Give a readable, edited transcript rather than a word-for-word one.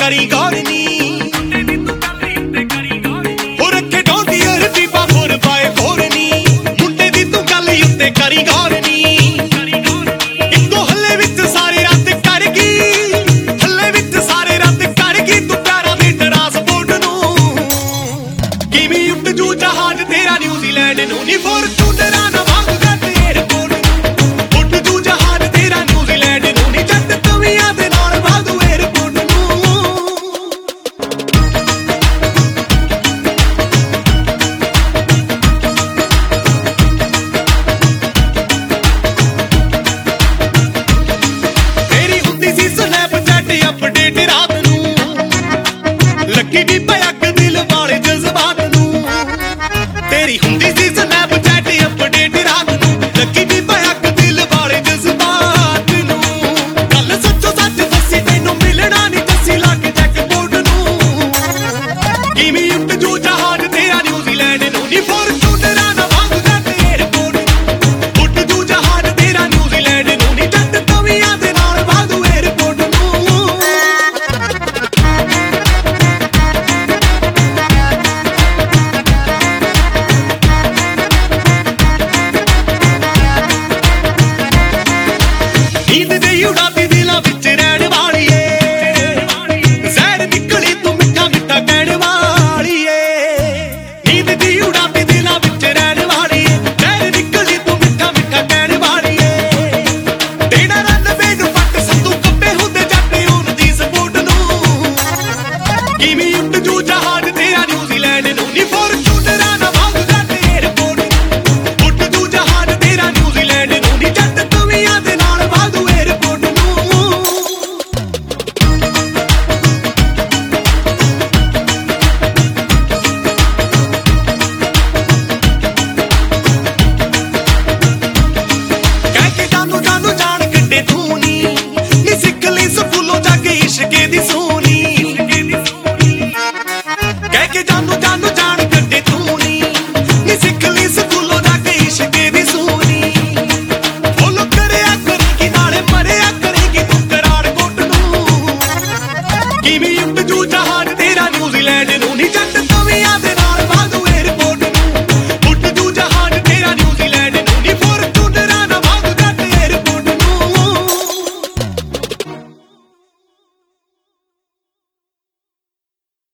करी गौर नी हो रखे डोंटी रतीबा 4x4 नी मुंडे दी तू गल उत्ते करी गौर नी इको हल्ले विच सारे रद्द कर गई हल्ले विच सारे रद्द कर गई तू प्यारा दी ट्रांसपोर्ट नूं किवें उठ जू जहाज तेरा न्यूजीलैंड नूं नी फॉर्चूनर ना वांग गट एयरपोर्ट उठ जू जहाज तेरा न्यूजीलैंड नूं नी जट तवियां दे नाल वांग एयरपोर्ट नूं तेरी हुंदी सी स्नैपचैट अपडेट रात नूं लगी दी भयक दिल वाले जज्बात नूं तेरी हुंदी सी स्नैपचैट अपडेट रात नूं लगी दी भयक दिल वाले जज्बात नूं गल सच्चो सच दसी तैनूं मिलना नहीं दसी लग जैकपॉट नूं किवें उठ जू जहाज तेरा न्यूजीलैंड नूं नी फॉर्चूनर ना वांग गट एयरपोर्ट उठ जू जहाज तेरा न्यूजीलैंड नूं नी जट तवियां दे नाल वांग एयरपोर्ट नूं नींद दे उड़ाती दिलां विच रहण वालीए जहर निकली तू मिठा मिठा कहण वालीए नींद दी उड़ाती दिलां विच रहण वालीए जहर निकली तू मिठा मिठा कहण वालीए तेरा रंग मैनूं पट संतू कप्पे हुंदे जाते उन दी सपोर्ट नूं किवें उठ जू जहाज तेरा न्यूजीलैंड नूं नी फॉर्चूनर ना वांग गट एयरपोर्ट उठ जू जहाज तेरा न्यूजीलैंड नूं नी जट तवियां दे नाल वांग एयरपोर्ट नूं ਕਹਿ ਕੇ ਜਾਨੂੰ ਜਾਨੂੰ ਜਾਣ ਕੱਢੇ ਤੂੰ ਨੀ